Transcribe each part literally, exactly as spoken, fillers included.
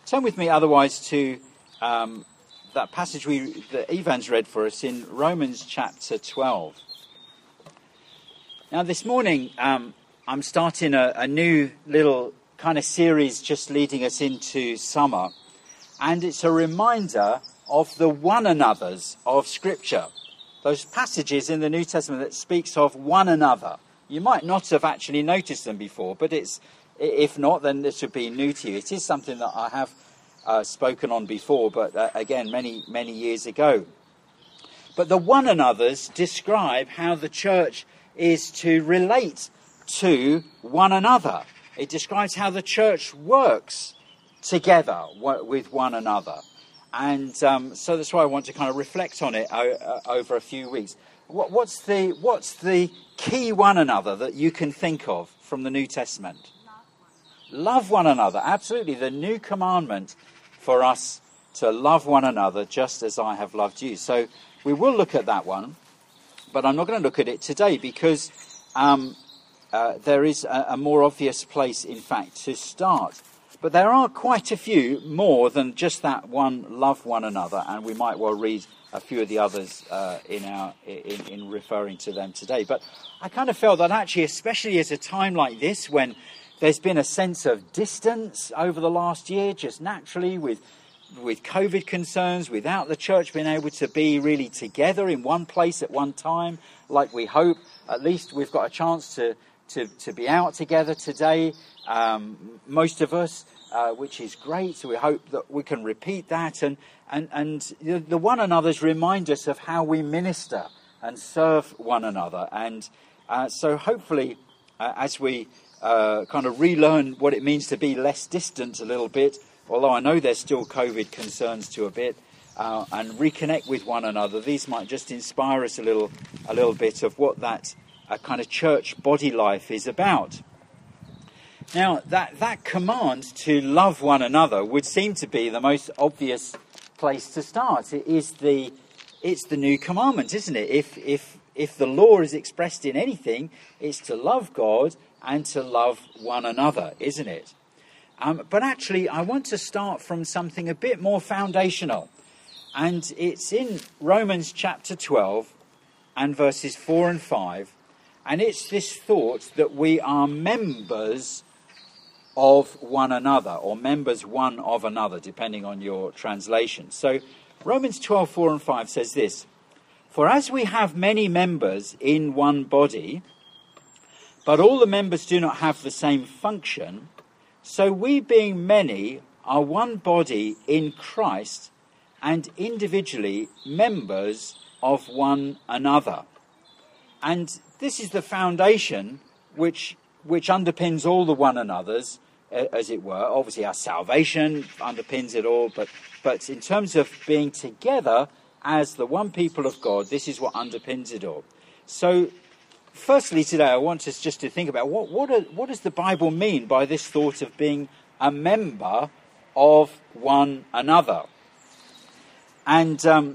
Turn with me otherwise to um, that passage we that Ivan's read for us in Romans chapter twelve. Now this morning um, I'm starting a, a new little kind of series just leading us into summer, and it's a reminder of the one another's of Scripture. Those passages in the New Testament that speaks of one another. You might not have actually noticed them before, but it's if not, then this would be new to you. It is something that I have uh, spoken on before, but uh, again, many, many years ago. But the one another's describe how the church is to relate to one another. It describes how the church works together with one another. And um, so that's why I want to kind of reflect on it o- over a few weeks. What, what's the what's the key one another that you can think of from the New Testament? Love one another. Absolutely. The new commandment for us to love one another just as I have loved you. So we will look at that one, but I'm not going to look at it today because um, uh, there is a, a more obvious place, in fact, to start. But there are quite a few more than just that one, love one another, and we might well read a few of the others uh, in our in, in referring to them today. But I kind of felt that actually, especially at a time like this, when there's been a sense of distance over the last year, just naturally with with COVID concerns, without the church being able to be really together in one place at one time, like we hope. At least we've got a chance to to, to be out together today, um, most of us, uh, which is great. So we hope that we can repeat that. And, and, and the, the one another's remind us of how we minister and serve one another. And uh, so hopefully, uh, as we Uh, kind of relearn what it means to be less distant a little bit, although I know there's still COVID concerns to a bit, uh, and reconnect with one another. These might just inspire us a little, a little bit of what that uh, kind of church body life is about. Now, that that command to love one another would seem to be the most obvious place to start. It is the, it's the new commandment, isn't it? If if if the law is expressed in anything, it's to love God and to love one another, isn't it? Um, but actually, I want to start from something a bit more foundational. And it's in Romans chapter twelve and verses four and five. And it's this thought that we are members of one another, or members one of another, depending on your translation. So Romans twelve, four and five says this: "For as we have many members in one body, but all the members do not have the same function, so we being many are one body in Christ and individually members of one another." And this is the foundation which which underpins all the one another's, as it were. Obviously our salvation underpins it all, but, but in terms of being together as the one people of God, this is what underpins it all. So firstly, today, I want us just to think about what what, are, what does the Bible mean by this thought of being a member of one another? And um,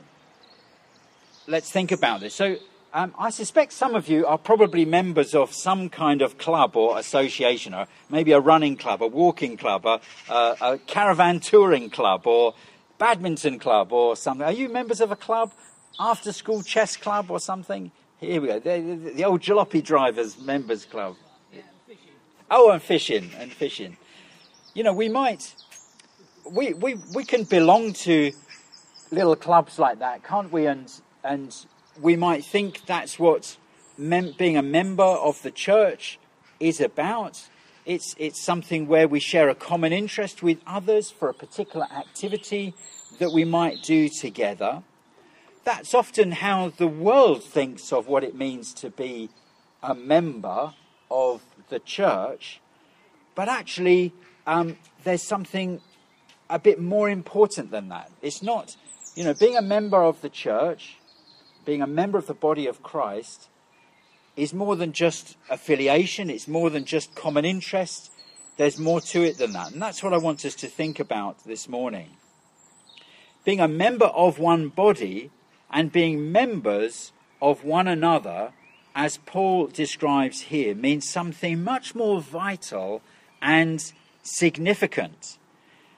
let's think about this. So um, I suspect some of you are probably members of some kind of club or association, or maybe a running club, a walking club, a, a, a caravan touring club, or badminton club or something. Are you members of a club? After-school chess club or something? Here we go. The, the, the old jalopy drivers members club. Yeah, and fishing. Oh, and fishing, and fishing. You know, we might, we we we can belong to little clubs like that, can't we? And and we might think that's what mem- being a member of the church is about. It's it's something where we share a common interest with others for a particular activity that we might do together. That's often how the world thinks of what it means to be a member of the church. But actually, um, there's something a bit more important than that. It's not, you know, being a member of the church, being a member of the body of Christ, is more than just affiliation. It's more than just common interest. There's more to it than that. And that's what I want us to think about this morning. Being a member of one body and being members of one another, as Paul describes here, means something much more vital and significant.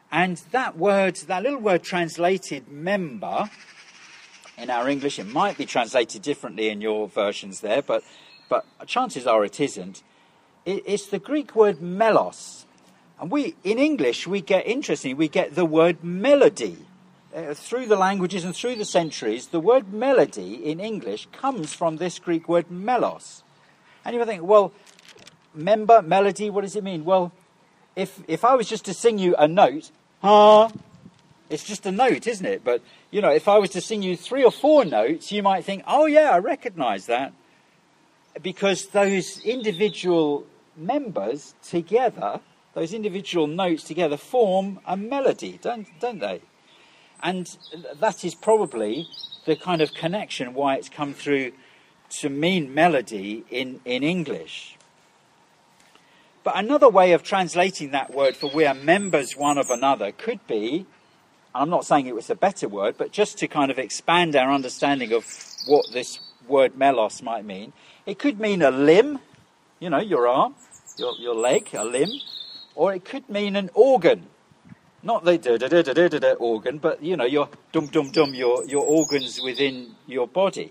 And that word, that little word translated member, in our English, it might be translated differently in your versions there, but, but chances are it isn't. It, it's the Greek word melos. And we, in English, we get, interestingly, we get the word melody. Uh, through the languages and through the centuries, the word melody in English comes from this Greek word melos. And you think, well, member, melody, what does it mean? Well, if if I was just to sing you a note, ah, it's just a note, isn't it? But, you know, if I was to sing you three or four notes, you might think, oh, yeah, I recognise that. Because those individual members together, those individual notes together form a melody, don't don't they? And that is probably the kind of connection why it's come through to mean melody in, in English. But another way of translating that word for we are members one of another could be, I'm not saying it was a better word, but just to kind of expand our understanding of what this word melos might mean, it could mean a limb, you know, your arm, your, your leg, a limb, or it could mean an organ. Not the da da da da da da organ, but, you know, your dum dum dum, your, your organs within your body.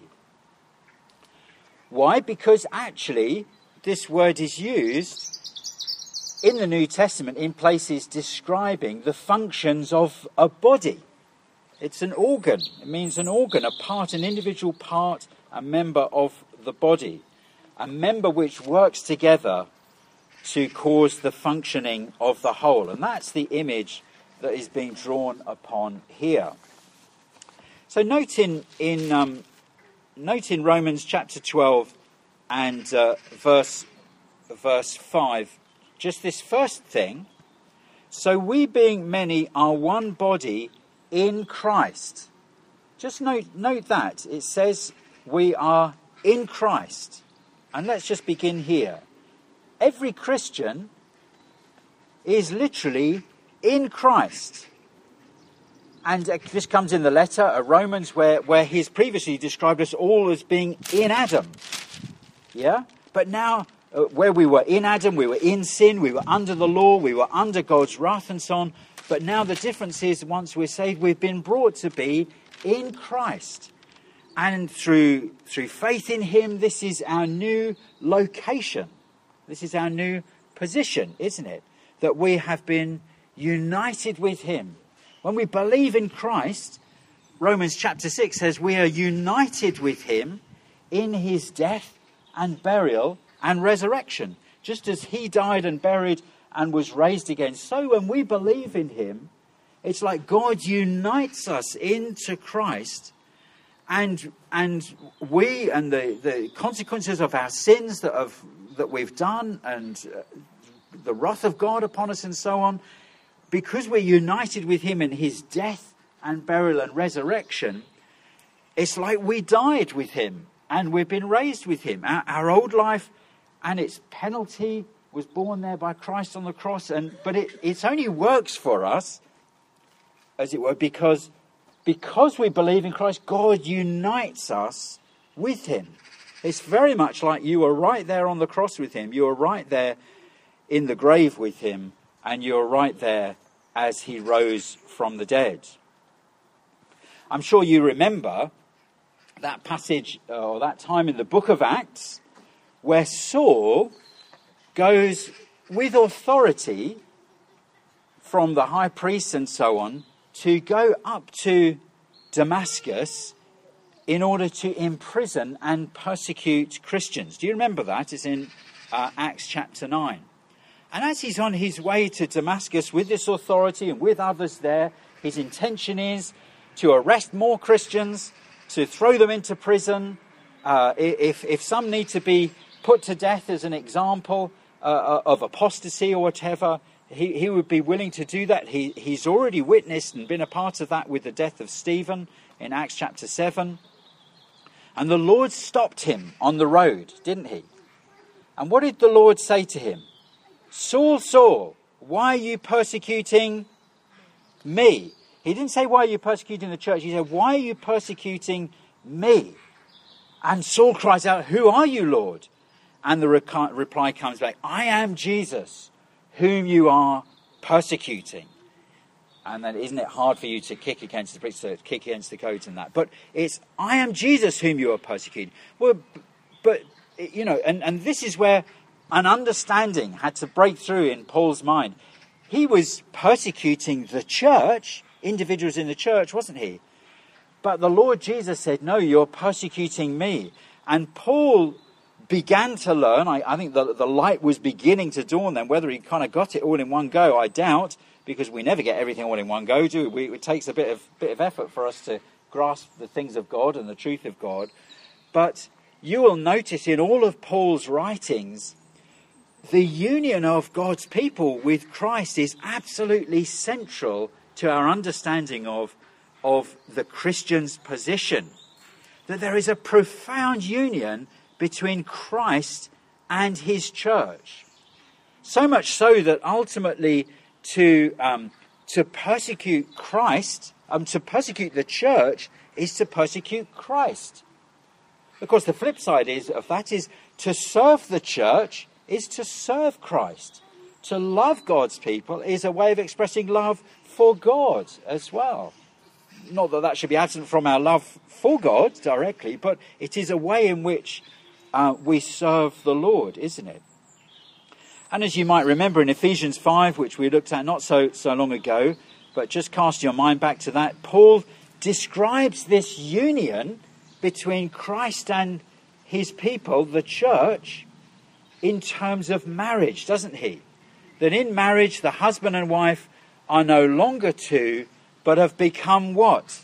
Why? Because actually this word is used in the New Testament in places describing the functions of a body. It's an organ. It means an organ, a part, an individual part, a member of the body. A member which works together to cause the functioning of the whole. And that's the image that is being drawn upon here. So note in, in, um, note in Romans chapter twelve and uh, verse, verse five, just this first thing. So we being many are one body in Christ. Just note, note that. It says we are in Christ. And let's just begin here. Every Christian is literally in Christ. And uh, this comes in the letter of Romans where, where he's previously described us all as being in Adam. Yeah? But now, uh, where we were in Adam, we were in sin, we were under the law, we were under God's wrath and so on. But now the difference is once we're saved, we've been brought to be in Christ. And through, through faith in him, this is our new location. This is our new position, isn't it? That we have been united with him. When we believe in Christ, Romans chapter six says we are united with him in his death and burial and resurrection. Just as he died and buried and was raised again, so when we believe in him, it's like God unites us into Christ, and and we and the, the consequences of our sins that have that we've done and uh, the wrath of God upon us and so on, because we're united with him in his death and burial and resurrection, it's like we died with him and we've been raised with him. Our, our old life and its penalty was borne there by Christ on the cross, and but it it's only works for us, as it were, because because we believe in Christ, God unites us with him. It's very much like you were right there on the cross with him. You were right there in the grave with him, and you're right there as he rose from the dead. I'm sure you remember that passage or that time in the book of Acts where Saul goes with authority from the high priests and so on to go up to Damascus in order to imprison and persecute Christians. Do you remember that? It's in uh, Acts chapter nine. And as he's on his way to Damascus with this authority and with others there, his intention is to arrest more Christians, to throw them into prison. Uh, if, if some need to be put to death as an example uh, of apostasy or whatever, he, he would be willing to do that. He, he's already witnessed and been a part of that with the death of Stephen in Acts chapter seven. And the Lord stopped him on the road, didn't he? And what did the Lord say to him? Saul, Saul, why are you persecuting me? He didn't say, why are you persecuting the church? He said, why are you persecuting me? And Saul cries out, who are you, Lord? And the re- reply comes back, I am Jesus, whom you are persecuting. And then isn't it hard for you to kick against the bricks, to kick against the codes and that? But it's, I am Jesus whom you are persecuting. Well, but, you know, and, and this is where an understanding had to break through in Paul's mind. He was persecuting the church, individuals in the church, wasn't he? But the Lord Jesus said, no, you're persecuting me. And Paul began to learn. I, I think the, the light was beginning to dawn then. Whether he kind of got it all in one go, I doubt, because we never get everything all in one go, do we? It takes a bit of bit of effort for us to grasp the things of God and the truth of God. But you will notice in all of Paul's writings, the union of God's people with Christ is absolutely central to our understanding of, of the Christian's position. That there is a profound union between Christ and his church. So much so that ultimately to um, to persecute Christ, um, to persecute the church, is to persecute Christ. Of course, the flip side is of that is to serve the church is to serve Christ. To love God's people is a way of expressing love for God as well. Not that that should be absent from our love for God directly, but it is a way in which uh, we serve the Lord, isn't it? And as you might remember in Ephesians five, which we looked at not so, so long ago, but just cast your mind back to that, Paul describes this union between Christ and his people, the church, in terms of marriage, doesn't he? That in marriage, the husband and wife are no longer two, but have become what?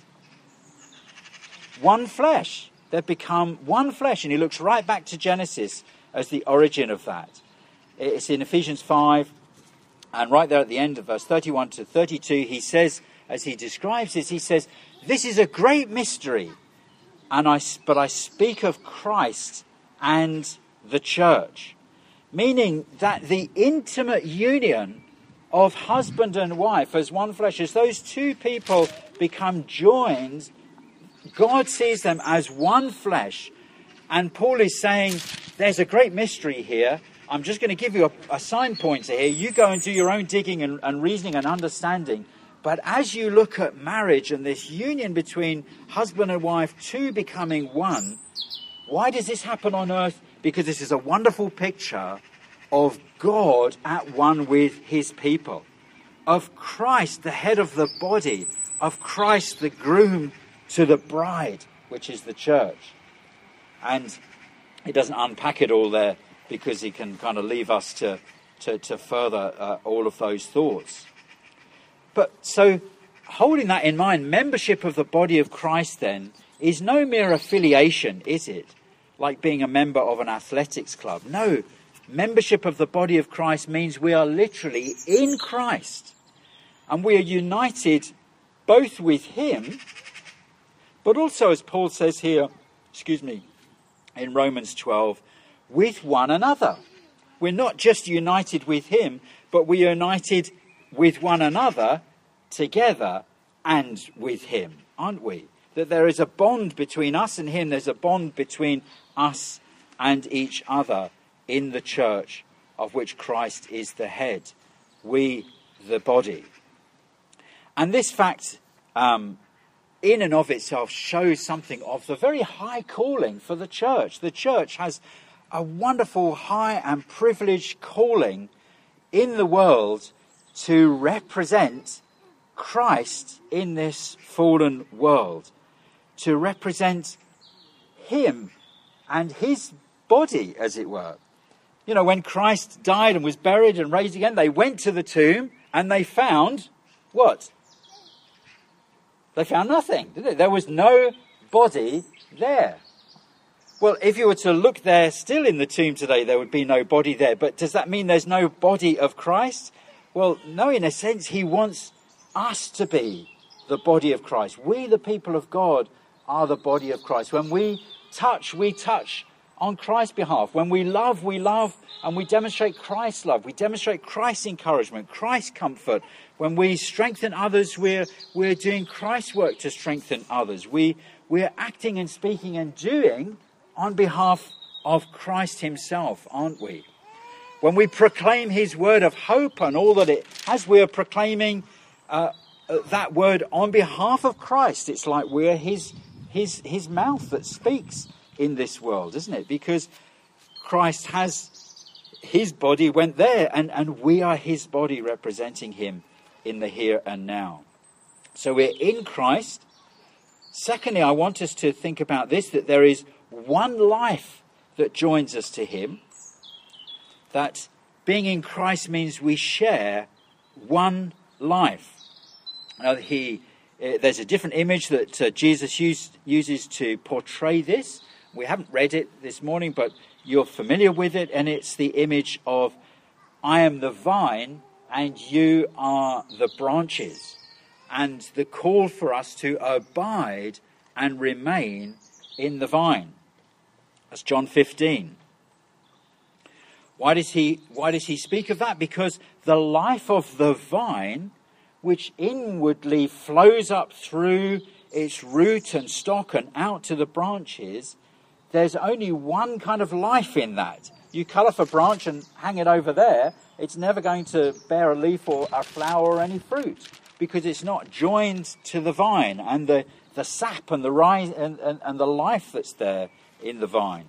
One flesh. They've become one flesh. And he looks right back to Genesis as the origin of that. It's in Ephesians five, and right there at the end of verse thirty-one to thirty-two, he says, as he describes this, he says, this is a great mystery, and I, but I speak of Christ and the church. Meaning that the intimate union of husband and wife as one flesh, as those two people become joined, God sees them as one flesh. And Paul is saying, there's a great mystery here. I'm just going to give you a, a sign pointer here. You go and do your own digging and, and reasoning and understanding. But as you look at marriage and this union between husband and wife, two becoming one, why does this happen on earth? Because this is a wonderful picture of God at one with his people, of Christ, the head of the body, of Christ, the groom to the bride, which is the church. And he doesn't unpack it all there because he can kind of leave us to, to, to further uh, all of those thoughts. But so holding that in mind, membership of the body of Christ then is no mere affiliation, is it? Like being a member of an athletics club. No, membership of the body of Christ means we are literally in Christ. And we are united both with him, but also, as Paul says here, excuse me, in Romans twelve, with one another. We're not just united with him, but we are united with one another together and with him, aren't we? That there is a bond between us and him. There's a bond between us and each other in the church of which Christ is the head. We, the body. And this fact, um, in and of itself, shows something of the very high calling for the church. The church has a wonderful, high and privileged calling in the world to represent Christ in this fallen world, to represent him and his body, as it were. You know, when Christ died and was buried and raised again, they went to the tomb and they found what? They found nothing, did they? There was no body there. Well, if you were to look there still in the tomb today, there would be no body there. But does that mean there's no body of Christ? Well, no, in a sense, he wants us to be the body of Christ. We, the people of God, are the body of Christ. When we touch, we touch on Christ's behalf. When we love, we love, and we demonstrate Christ's love. We demonstrate Christ's encouragement, Christ's comfort. When we strengthen others, we're, we're doing Christ's work to strengthen others. We, we're acting and speaking and doing on behalf of Christ himself, aren't we? When we proclaim his word of hope and all that it has, we are proclaiming uh, uh, that word on behalf of Christ. It's like we're his, his, his mouth that speaks in this world, isn't it? Because Christ has his body went there, and, and we are his body representing him in the here and now. So we're in Christ. Secondly, I want us to think about this, that there is one life that joins us to him. That being in Christ means we share one life. Now, he, uh, there's a different image that uh, Jesus used, uses to portray this. We haven't read it this morning, but you're familiar with it, and it's the image of I am the vine and you are the branches, and the call for us to abide and remain in the vine. That's John fifteen. Why does he, why does he speak of that? Because the life of the vine, which inwardly flows up through its root and stock and out to the branches, there's only one kind of life in that. You cut off a branch and hang it over there, it's never going to bear a leaf or a flower or any fruit, because it's not joined to the vine and the, the sap and the rise and, and, and the life that's there in the vine.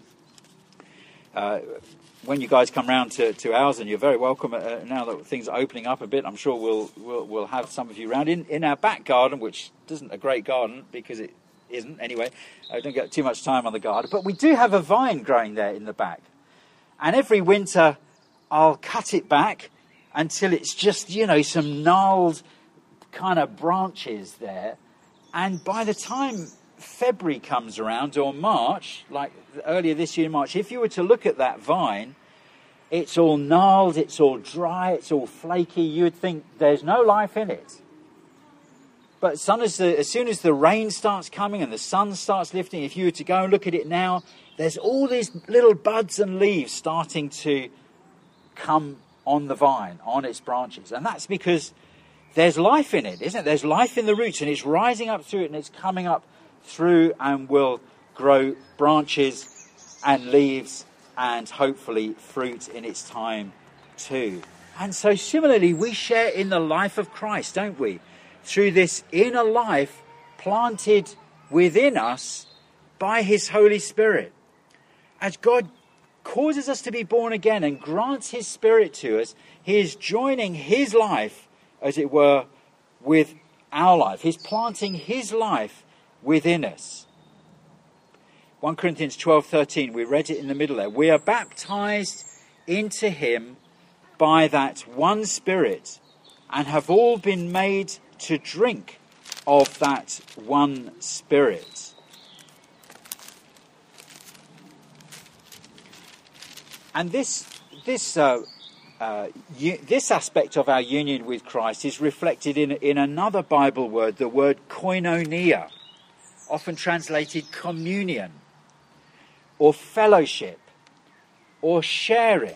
Uh, when you guys come round to, to ours, and you're very welcome, uh, now that things are opening up a bit, I'm sure we'll we'll, we'll have some of you round in, in our back garden, which isn't a great garden because it isn't anyway. I don't get too much time on the garden, but we do have a vine growing there in the back, and every winter I'll cut it back until it's just, you know, some gnarled kind of branches there, and by the time February comes around, or March, like earlier this year in March, if you were to look at that vine, it's all gnarled, it's all dry, it's all flaky. You would think there's no life in it. But as soon as the, as soon as the rain starts coming and the sun starts lifting, if you were to go and look at it now, there's all these little buds and leaves starting to come on the vine, on its branches. And that's because there's life in it, isn't it? There's life in the roots, and it's rising up through it, and it's coming up through and will grow branches and leaves and hopefully fruit in its time too. And so similarly, we share in the life of Christ, don't we? Through this inner life planted within us by his Holy Spirit. As God causes us to be born again and grants his Spirit to us, he is joining his life, as it were, with our life. He's planting his life within us. First Corinthians twelve thirteen, we read it in the middle there. We are baptized into him by that one Spirit, and have all been made to drink of that one Spirit. And this this uh, uh, u- this aspect of our union with Christ is reflected in in another Bible word, the word koinonia, often translated communion, or fellowship, or sharing.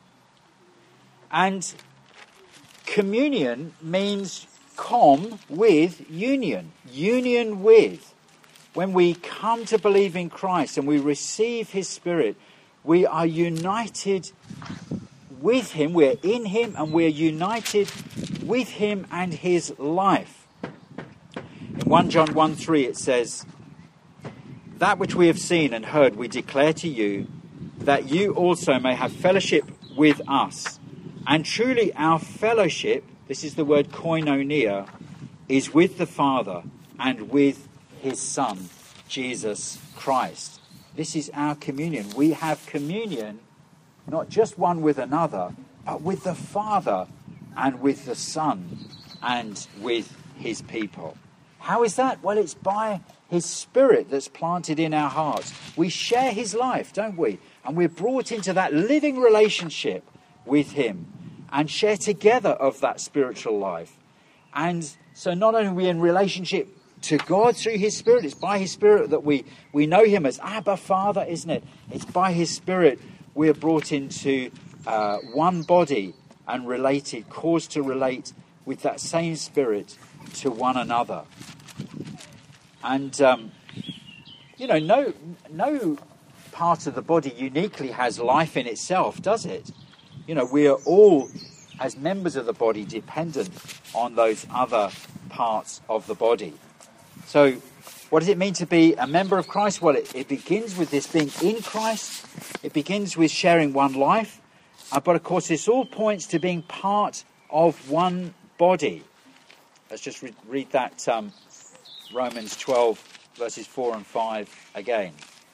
And communion means com, with, union. Union with. When we come to believe in Christ and we receive his Spirit, we are united with him, we're in him, and we're united with him and his life. In First John one three it says, that which we have seen and heard we declare to you, that you also may have fellowship with us. And truly our fellowship, this is the word koinonia, is with the Father and with his Son, Jesus Christ. This is our communion. We have communion, not just one with another, but with the Father and with the Son and with his people. How is that? Well, it's by his Spirit that's planted in our hearts. We share his life, don't we? And we're brought into that living relationship with him and share together of that spiritual life. And so not only are we in relationship to God through his Spirit, it's by his Spirit that we, we know him as Abba Father, isn't it? It's by his Spirit we're brought into uh, one body and related, caused to relate with that same Spirit to one another. And, um, you know, no no part of the body uniquely has life in itself, does it? You know, we are all, as members of the body, dependent on those other parts of the body. So what does it mean to be a member of Christ? Well, it, it begins with this being in Christ. It begins with sharing one life. Uh, but of course, this all points to being part of one body. Let's just re- read that um, Romans twelve, verses four and five again.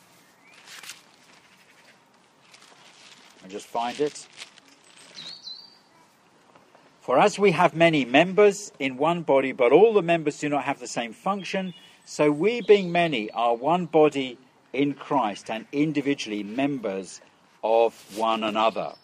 And just find it. For as we have many members in one body, but all the members do not have the same function, so we being many are one body in Christ and individually members of one another.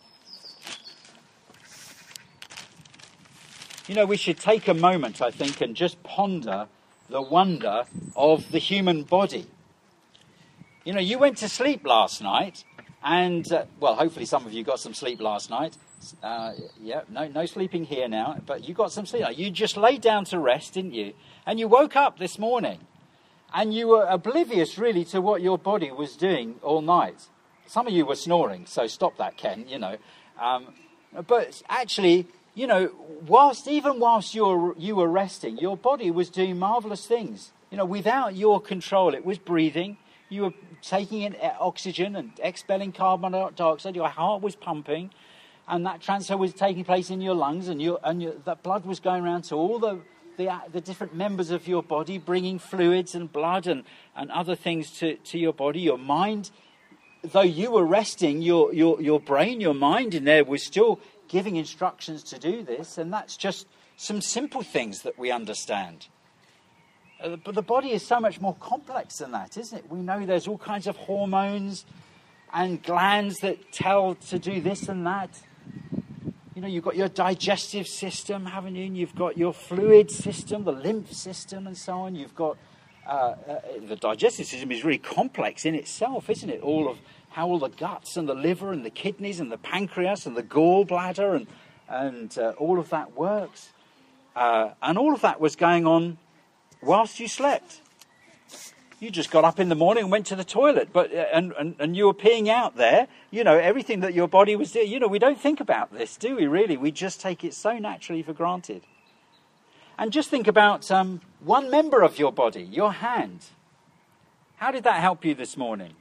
You know, we should take a moment, I think, and just ponder the wonder of the human body. You know, you went to sleep last night, and, uh, well, hopefully some of you got some sleep last night. Uh, yeah, no, no sleeping here now, but you got some sleep. You just laid down to rest, didn't you? And you woke up this morning, and you were oblivious, really, to what your body was doing all night. Some of you were snoring, so stop that, Ken, you know. Um, but actually, you know, whilst even whilst you were, you were resting, your body was doing marvellous things. You know, without your control, it was breathing. You were taking in oxygen and expelling carbon dioxide. Your heart was pumping. And that transfer was taking place in your lungs, and your and your, that blood was going around to all the, the the different members of your body, bringing fluids and blood and, and other things to, to your body. Your mind, though you were resting, your, your, your brain, your mind in there was still giving instructions to do this. And that's just some simple things that we understand. Uh, but the body is so much more complex than that, isn't it? We know there's all kinds of hormones and glands that tell to do this and that. You know, you've got your digestive system, haven't you? And you've got your fluid system, the lymph system, and so on. You've got uh, uh, the digestive system is really complex in itself, isn't it? All of how all the guts and the liver and the kidneys and the pancreas and the gallbladder and and uh, all of that works, uh, and all of that was going on whilst you slept. You just got up in the morning and went to the toilet, but and, and, and you were peeing out there. You know, everything that your body was doing. You know, we don't think about this, do we, really? We just take it so naturally for granted. And just think about um, one member of your body, your hand. How did that help you this morning?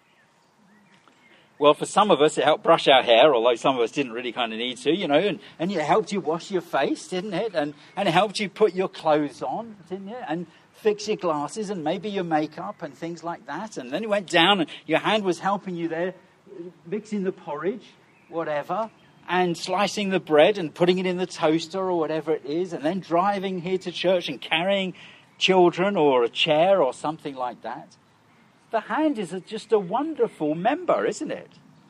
Well, for some of us, it helped brush our hair, although some of us didn't really kind of need to, you know, and, and it helped you wash your face, didn't it? And, and it helped you put your clothes on, didn't it? And fix your glasses and maybe your makeup and things like that. And then you went down and your hand was helping you there, mixing the porridge, whatever, and slicing the bread and putting it in the toaster or whatever it is, and then driving here to church and carrying children or a chair or something like that. The hand is a, just a wonderful member, isn't it?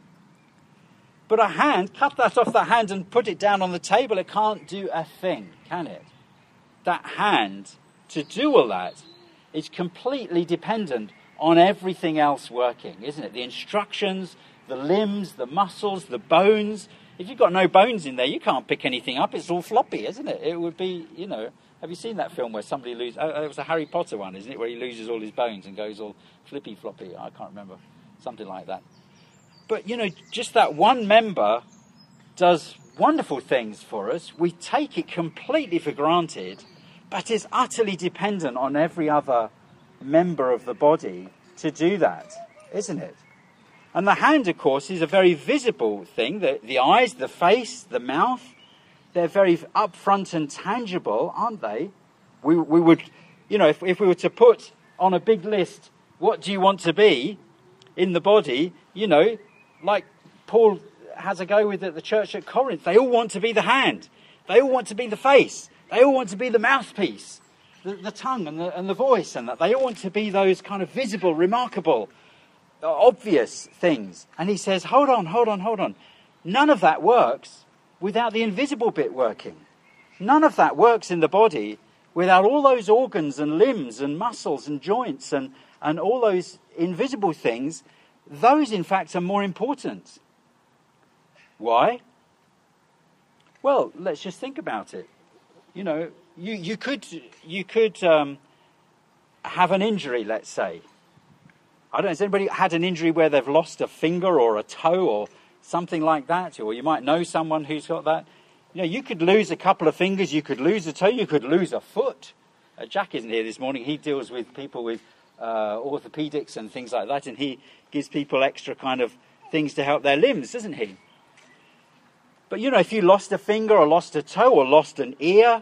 But a hand, cut that off the hand and put it down on the table, it can't do a thing, can it? That hand, to do all that, is completely dependent on everything else working, isn't it? The instructions, the limbs, the muscles, the bones. If you've got no bones in there, you can't pick anything up. It's all floppy, isn't it? It would be, you know... Have you seen that film where somebody loses... Oh, it was a Harry Potter one, isn't it? Where he loses all his bones and goes all flippy-floppy. I can't remember. Something like that. But, you know, just that one member does wonderful things for us. We take it completely for granted, but is utterly dependent on every other member of the body to do that, isn't it? And the hand, of course, is a very visible thing. The, the eyes, the face, the mouth, they're very upfront and tangible, aren't they? We, we would, you know, if, if we were to put on a big list, what do you want to be in the body, you know, like Paul has a go with at the church at Corinth, they all want to be the hand. They all want to be the face. They all want to be the mouthpiece, the, the tongue and the, and the voice, and that. They all want to be those kind of visible, remarkable, uh, obvious things. And he says, hold on, hold on, hold on. None of that works without the invisible bit working. None of that works in the body without all those organs and limbs and muscles and joints and, and all those invisible things. Those, in fact, are more important. Why? Well, let's just think about it. You know, you, you could you could um, have an injury, let's say. I don't know, has anybody had an injury where they've lost a finger or a toe or something like that? Or you might know someone who's got that. You know, you could lose a couple of fingers, you could lose a toe, you could lose a foot. uh, Jack isn't here this morning. He deals with people with uh, orthopedics and things like that, and he gives people extra kind of things to help their limbs, doesn't he? But, you know, if you lost a finger or lost a toe or lost an ear,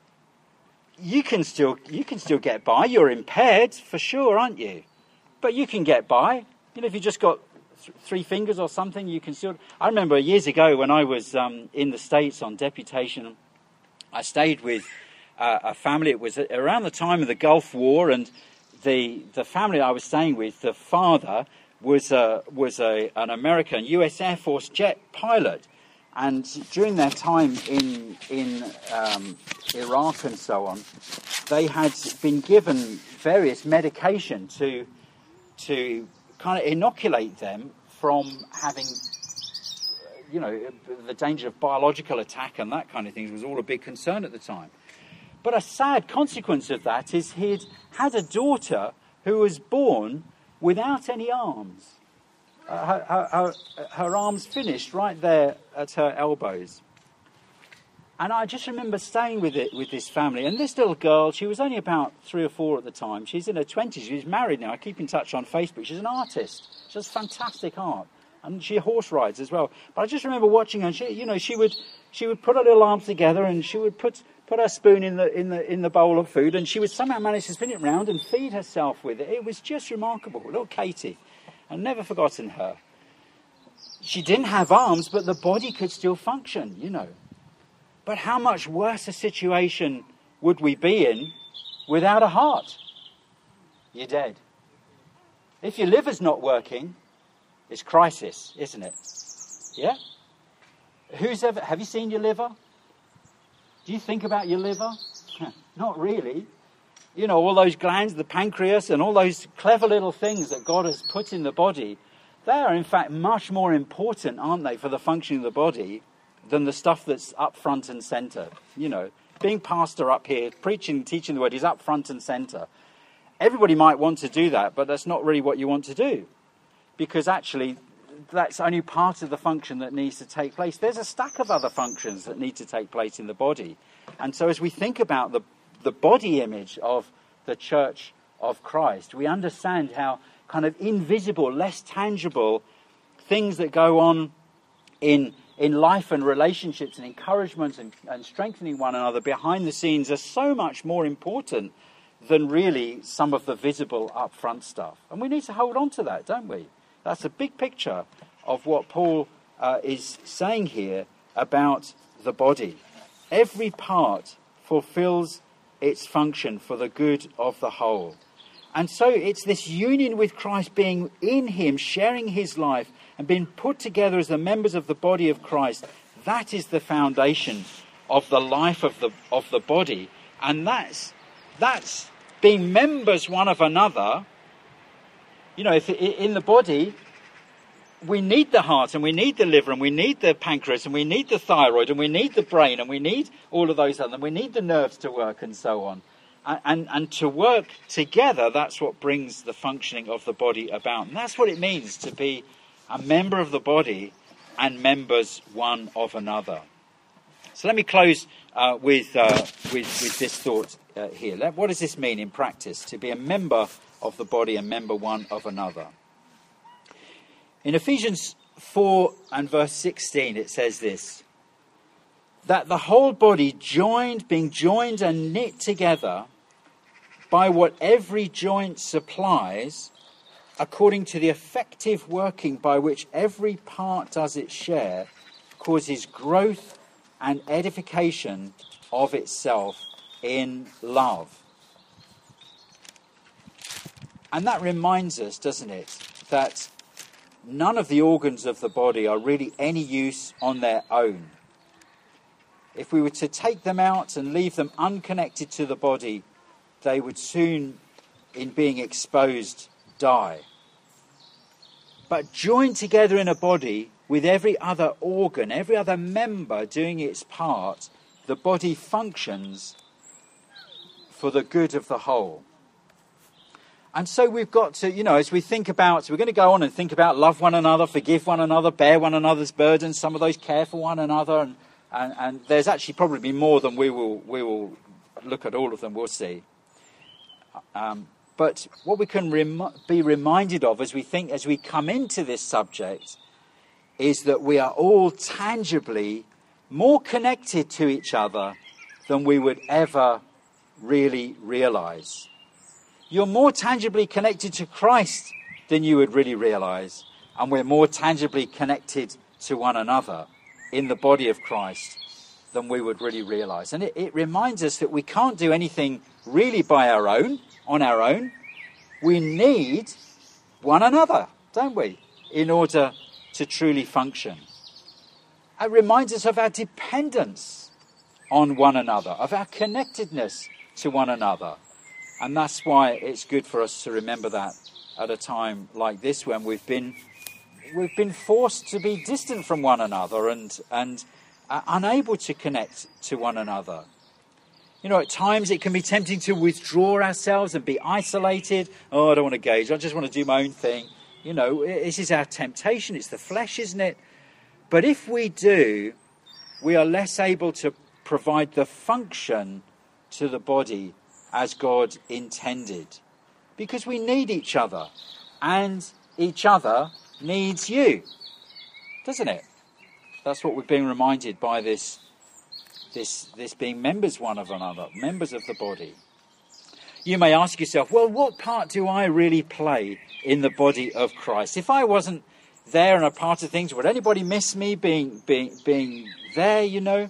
you can still you can still get by. You're impaired for sure, aren't you? But you can get by. You know, if you just got th- three fingers or something, you can still... I remember years ago when I was um, in the States on deputation, I stayed with uh, a family. It was around the time of the Gulf War, and the the family I was staying with, the father was a, was a, an American U S Air Force jet pilot. And during their time in in um, Iraq and so on, they had been given various medication to to kind of inoculate them from having, you know, the danger of biological attack and that kind of thing was all a big concern at the time. But a sad consequence of that is he'd had a daughter who was born without any arms. Uh, her, her, her, her arms finished right there at her elbows. And I just remember staying with it with this family. And this little girl, she was only about three or four at the time. She's in her twenties. She's married now. I keep in touch on Facebook. She's an artist. She does fantastic art. And she horse rides as well. But I just remember watching her. And she, you know, she would she would put her little arms together and she would put put her spoon in the in the in the bowl of food, and she would somehow manage to spin it round and feed herself with it. It was just remarkable. Little Katie. I've never forgotten her. She didn't have arms, but the body could still function, you know. But how much worse a situation would we be in without a heart? You're dead. If your liver's not working, it's crisis, isn't it? Yeah? Who's ever, have you seen your liver? Do you think about your liver? Not really. You know, all those glands, the pancreas, and all those clever little things that God has put in the body, they are in fact much more important, aren't they, for the functioning of the body than the stuff that's up front and centre. You know, being pastor up here, preaching, teaching the word is up front and centre. Everybody might want to do that, but that's not really what you want to do. Because actually, that's only part of the function that needs to take place. There's a stack of other functions that need to take place in the body. And so as we think about the the body image of the Church of Christ, we understand how kind of invisible, less tangible things that go on in in life and relationships and encouragement and, and strengthening one another behind the scenes are so much more important than really some of the visible upfront stuff. And we need to hold on to that, don't we? That's a big picture of what Paul uh, is saying here about the body. Every part fulfills its function for the good of the whole. And so it's this union with Christ, being in him, sharing his life, and being put together as the members of the body of Christ. That is the foundation of the life of the of the body. And that's that's being members one of another. You know, if in the body, we need the heart and we need the liver and we need the pancreas and we need the thyroid and we need the brain and we need all of those other, and we need the nerves to work and so on. And, and, and to work together, that's what brings the functioning of the body about. And that's what it means to be a member of the body and members one of another. So let me close uh, with, uh, with, with this thought uh, here. What does this mean in practice, to be a member of the body and member one of another? In Ephesians four and verse sixteen, it says this: that the whole body, joined, being joined and knit together by what every joint supplies, according to the effective working by which every part does its share, causes growth and edification of itself in love. And that reminds us, doesn't it, that none of the organs of the body are really any use on their own. If we were to take them out and leave them unconnected to the body, they would soon, in being exposed, die. But joined together in a body with every other organ, every other member doing its part, the body functions for the good of the whole. And so we've got to, you know, as we think about, so we're going to go on and think about love one another, forgive one another, bear one another's burdens, some of those care for one another, and, and, and there's actually probably more than we will we will look at all of them, we'll see. Um, but what we can rem- be reminded of as we think, as we come into this subject, is that we are all tangibly more connected to each other than we would ever really realize. You're more tangibly connected to Christ than you would really realize, and we're more tangibly connected to one another in the body of Christ than we would really realize. And it, it reminds us that we can't do anything really by our own, on our own. We need one another, don't we, in order to truly function. It reminds us of our dependence on one another, of our connectedness to one another. And that's why it's good for us to remember that at a time like this, when we've been we've been forced to be distant from one another and and uh, unable to connect to one another. You know, at times it can be tempting to withdraw ourselves and be isolated. Oh, I don't want to engage. I just want to do my own thing. You know, this is our temptation. It's the flesh, isn't it? But if we do, we are less able to provide the function to the body as God intended. Because we need each other. And each other needs you. Doesn't it? That's what we're being reminded by this, this, this being members one of another, members of the body. You may ask yourself, well, what part do I really play in the body of Christ? If I wasn't there and a part of things, would anybody miss me being being being there, you know?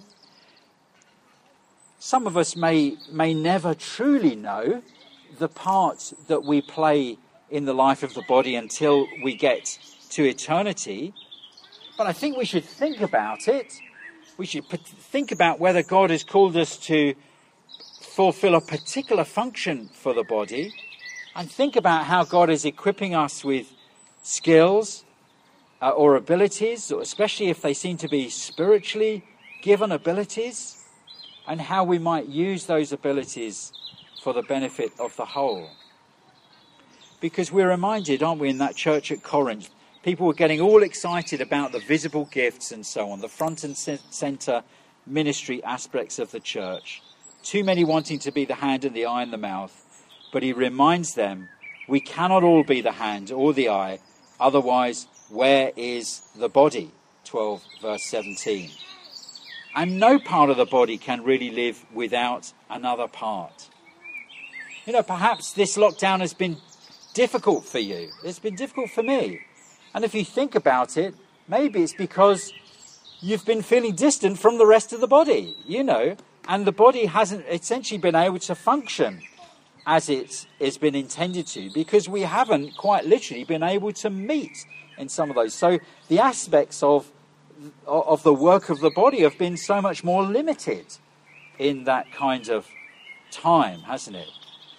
Some of us may may never truly know the part that we play in the life of the body until we get to eternity. But I think we should think about it. We should think about whether God has called us to fulfill a particular function for the body, and think about how God is equipping us with skills uh, or abilities, or especially if they seem to be spiritually given abilities, and how we might use those abilities for the benefit of the whole. Because we're reminded, aren't we, in that church at Corinth, people were getting all excited about the visible gifts and so on, the front and centre ministry aspects of the church. Too many wanting to be the hand and the eye and the mouth. But he reminds them, we cannot all be the hand or the eye, otherwise where is the body? twelve verse seventeen. And no part of the body can really live without another part. You know, perhaps this lockdown has been difficult for you. It's been difficult for me. And if you think about it, maybe it's because you've been feeling distant from the rest of the body, you know, and the body hasn't essentially been able to function as it has been intended to, because we haven't quite literally been able to meet in some of those. So the aspects of of the work of the body have been so much more limited in that kind of time, hasn't it?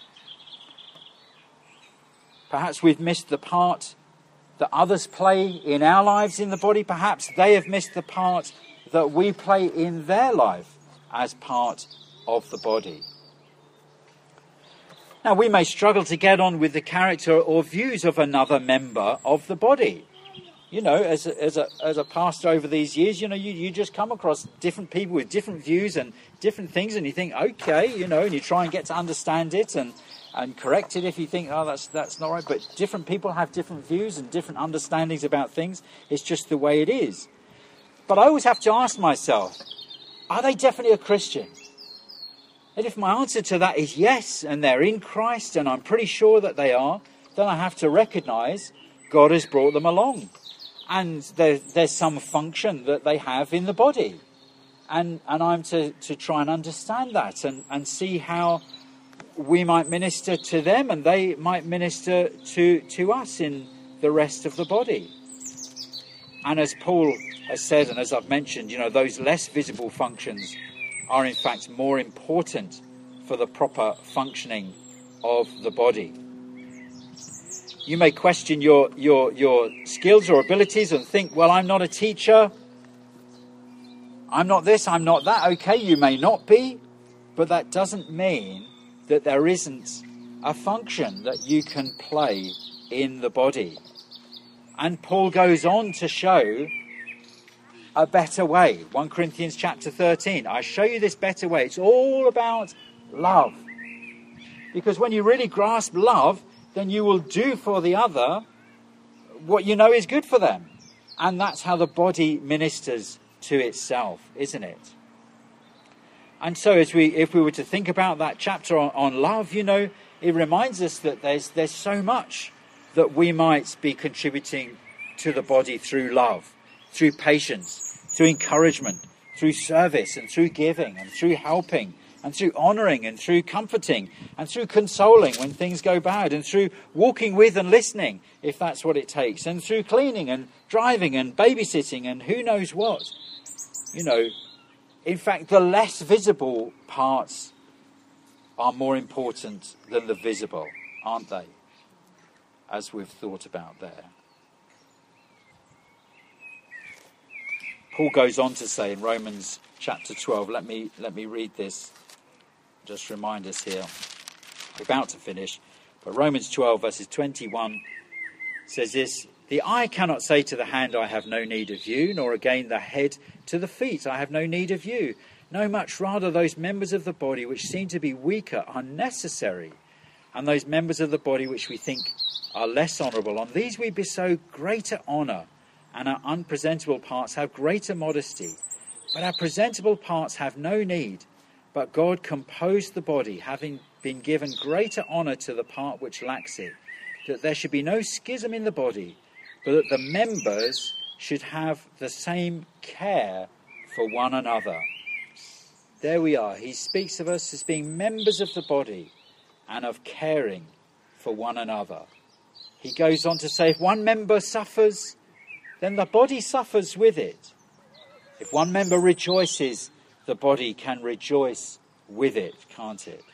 Perhaps we've missed the part that others play in our lives in the body. Perhaps they have missed the part that we play in their life as part of the body. Now, we may struggle to get on with the character or views of another member of the body. You know, as a, as a, as a pastor over these years, you know, you, you just come across different people with different views and different things, and you think, okay, you know, and you try and get to understand it and, and correct it if you think, oh, that's that's not right. But different people have different views and different understandings about things. It's just the way it is. But I always have to ask myself, are they definitely a Christian? And if my answer to that is yes, and they're in Christ, and I'm pretty sure that they are, then I have to recognise God has brought them along. And there, there's some function that they have in the body. And and I'm to, to try and understand that and, and see how we might minister to them and they might minister to, to us in the rest of the body. And as Paul has said, and as I've mentioned, you know, those less visible functions are in fact more important for the proper functioning of the body. You may question your, your, your skills or abilities and think, well, I'm not a teacher. I'm not this, I'm not that. Okay, you may not be, but that doesn't mean that there isn't a function that you can play in the body. And Paul goes on to show a better way. First Corinthians chapter thirteen. I show you this better way. It's all about love. Because when you really grasp love, then you will do for the other what you know is good for them. And that's how the body ministers to itself, isn't it? And so as we, if we were to think about that chapter on, on love, you know, it reminds us that there's there's so much that we might be contributing to the body through love, through patience, through encouragement, through service and through giving and through helping and through honouring and through comforting and through consoling when things go bad and through walking with and listening if that's what it takes and through cleaning and driving and babysitting and who knows what. You know, in fact, the less visible parts are more important than the visible, aren't they? As we've thought about there. Paul goes on to say in Romans chapter twelve, let me let me read this, just remind us here. We're about to finish, but Romans twelve verses twenty-one says this: the eye cannot say to the hand, I have no need of you, nor again the head to the feet, I have no need of you. No, much rather those members of the body which seem to be weaker are necessary, and those members of the body which we think are less honourable, on these we bestow greater honour, and our unpresentable parts have greater modesty. But our presentable parts have no need, but God composed the body, having been given greater honour to the part which lacks it, that there should be no schism in the body, but that the members should have the same care for one another. There we are. He speaks of us as being members of the body and of caring for one another. He goes on to say, if one member suffers, then the body suffers with it. If one member rejoices, the body can rejoice with it, can't it?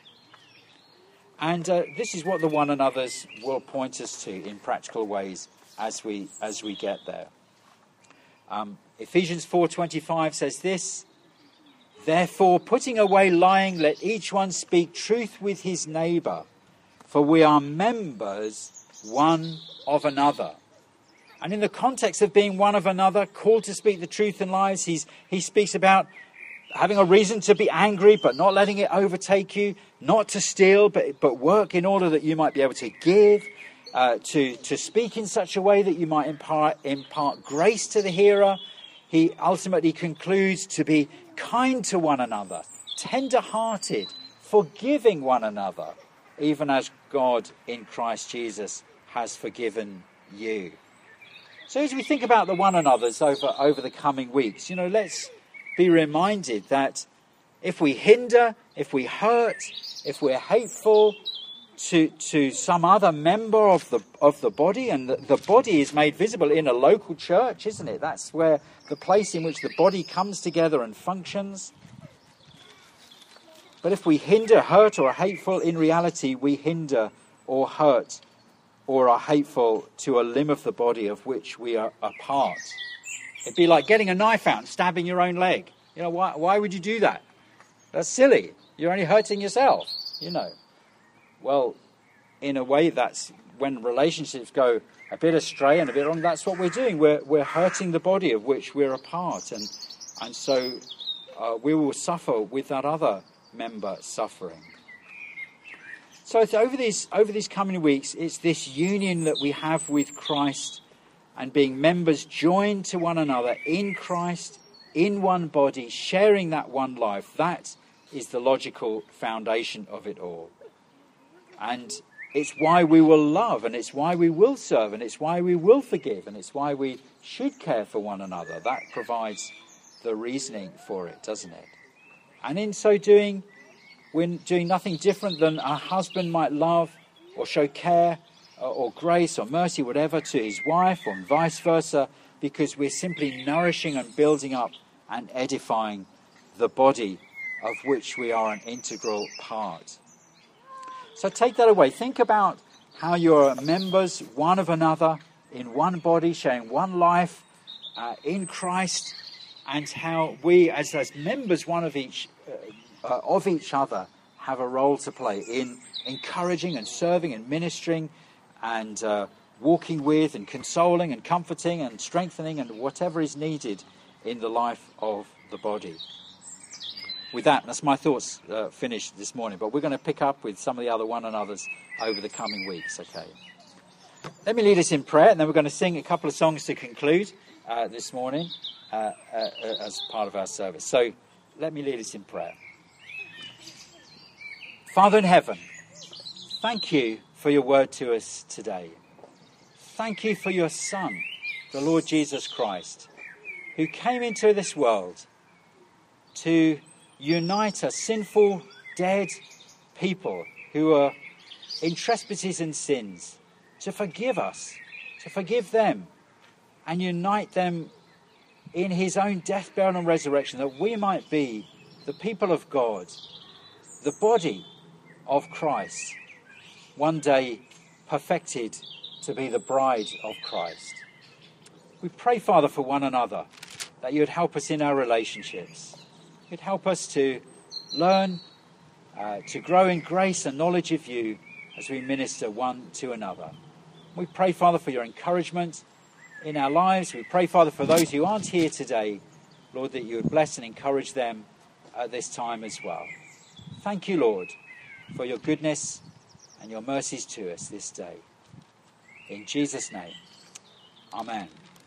And uh, this is what the one another's will point us to in practical ways as we as we get there. Um, Ephesians four twenty-five says this: therefore, putting away lying, let each one speak truth with his neighbour, for we are members one of another. And in the context of being one of another, called to speak the truth in lives, he's, he speaks about having a reason to be angry, but not letting it overtake you, not to steal, but, but work in order that you might be able to give, uh, to, to speak in such a way that you might impart, impart grace to the hearer. He ultimately concludes to be kind to one another, tender-hearted, forgiving one another, even as God in Christ Jesus has forgiven you. So as we think about the one another's over, over the coming weeks, you know, let's be reminded that if we hinder, if we hurt, if we're hateful to to some other member of the of the body, and the, the body is made visible in a local church, isn't it? That's where the place in which the body comes together and functions. But if we hinder, hurt, or are hateful, in reality we hinder or hurt or are hateful to a limb of the body of which we are a part. It'd be like getting a knife out and stabbing your own leg. You know, why, why would you do that? That's silly. You're only hurting yourself, you know. Well, in a way, that's when relationships go a bit astray and a bit wrong, that's what we're doing. We're, we're hurting the body of which we're a part. And, and so uh, we will suffer with that other member suffering. So it's over these over these coming weeks, it's this union that we have with Christ and being members joined to one another in Christ, in one body, sharing that one life. That is the logical foundation of it all. And it's why we will love, and it's why we will serve, and it's why we will forgive, and it's why we should care for one another. That provides the reasoning for it, doesn't it? And in so doing, we're doing nothing different than a husband might love or show care or, or grace or mercy, whatever, to his wife, or vice versa, because we're simply nourishing and building up and edifying the body of which we are an integral part. So take that away. Think about how you're members one of another in one body, sharing one life uh, in Christ, and how we, as, as members one of each uh, uh, of each other, have a role to play in encouraging and serving and ministering and uh, walking with and consoling and comforting and strengthening and whatever is needed in the life of the body. with that, that's my thoughts uh, finished this morning. But we're going to pick up with some of the other one another's over the coming weeks, okay? Let me lead us in prayer, and then we're going to sing a couple of songs to conclude uh, this morning uh, uh, as part of our service. So let me lead us in prayer. Father in heaven, thank you for your word to us today. Thank you for your Son, the Lord Jesus Christ, who came into this world to unite a sinful, dead people who are in trespasses and sins, to forgive us, to forgive them, and unite them in his own death, burial and resurrection, that we might be the people of God, the body of Christ, one day perfected to be the bride of Christ. We pray, Father, for one another, that you would help us in our relationships. You'd help us to learn, uh, to grow in grace and knowledge of you as we minister one to another. We pray, Father, for your encouragement in our lives. We pray, Father, for those who aren't here today, Lord, that you would bless and encourage them at this time as well. Thank you, Lord, for your goodness and your mercies to us this day. In Jesus' name, amen.